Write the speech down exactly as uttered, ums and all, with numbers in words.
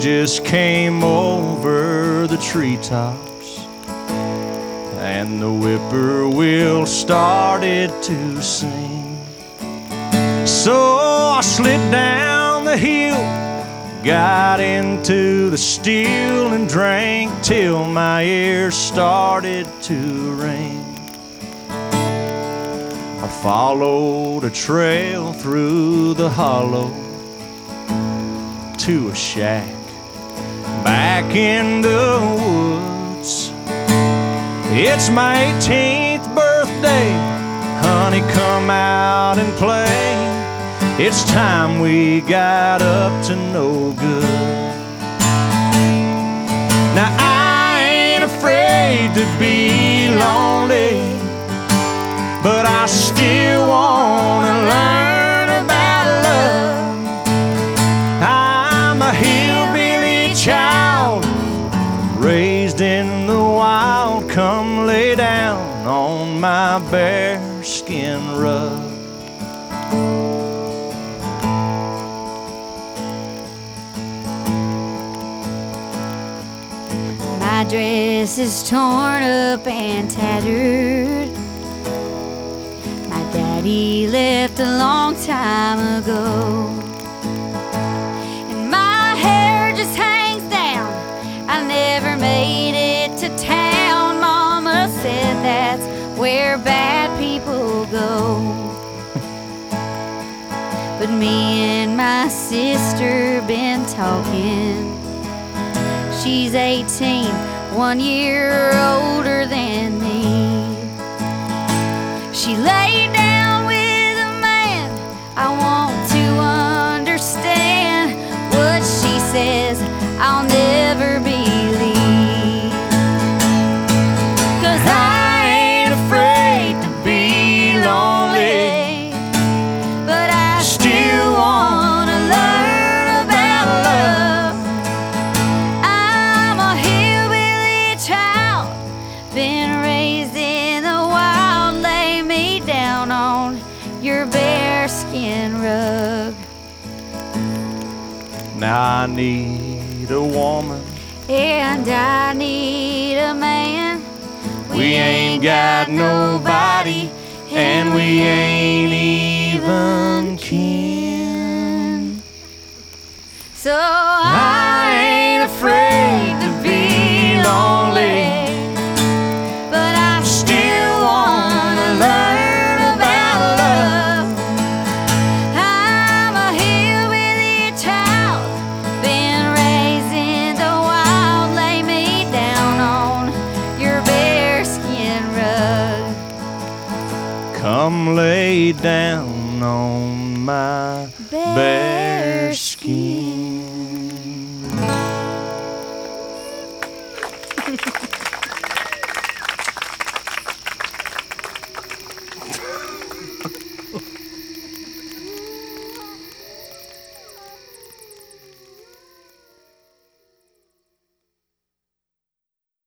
just came over the treetops, and the whippoorwill started to sing. So I slid down the hill, got into the still, and drank till my ears started to ring. I followed a trail through the hollow to a shack back in the woods. It's my eighteenth birthday, honey, come out and play. It's time we got up to no good. Now I ain't afraid to be lonely, but I still wanna learn about love. I'm a hillbilly child, raised in the wild. Come lay down on my bearskin rug. My dress is torn up and tattered. My daddy left a long time ago, and my hair just hangs down. I never made it to town. Mama said that's where bad people go. But me and my sister been talking. She's eighteen, one year older than me. She laid down with a man. I want to understand what she says. I'll never believe. 'Cause I ain't afraid to be lonely, but I still wanna learn about love. I'm a hillbilly child, been raised in the wild. Lay me down on your bearskin rug. Now I need a woman, And I need a man. we ain't got nobody, and we ain't even kin. So I ain't afraid to be lonely, but I still wanna learn about love. I'm a hillbilly child, been raised in the wild. Lay me down on your bearskin rug. Come lay down on my bearskin